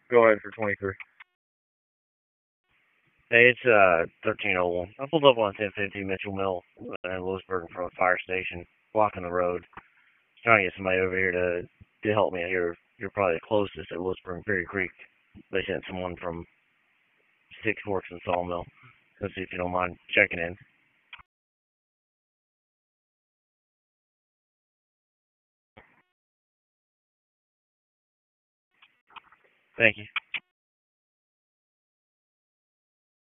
Go ahead for 23. Hey, it's 1301. I pulled up on 1050 Mitchell Mill in Lewisburg in front of the fire station, blocking the road. Trying to get somebody over here to help me out here. You're probably the closest at Lewisburg and Perry Creek. They sent someone from Six Forks and Sawmill. Let's see if you don't mind checking in. Thank you.